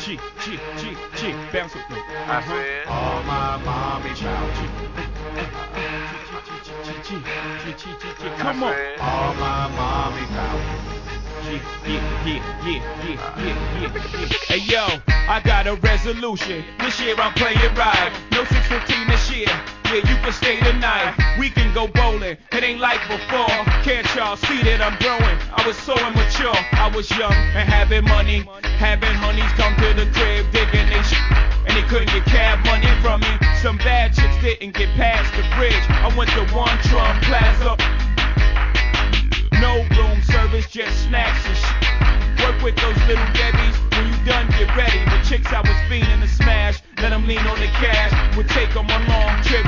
Bounce with me. I said, All my mommy child. Come on. All my mommy child. Hey yo, I got a resolution. This year I'm playing right. No 615 this year. Yeah, you can stay tonight. We can go bowling. It ain't like before. Can't y'all see that I'm growing? I was so immature. I was young and having money. Having honeys come to the crib digging they shit. And they couldn't get cab money from me. Some bad chicks didn't get past the bridge. I went to One Trump Plaza. No room service, just snacks and shit. Work with those little Debbies. When you done, get ready. The chicks I was fiending to smash, let them lean on the cash. Would take them on long trips.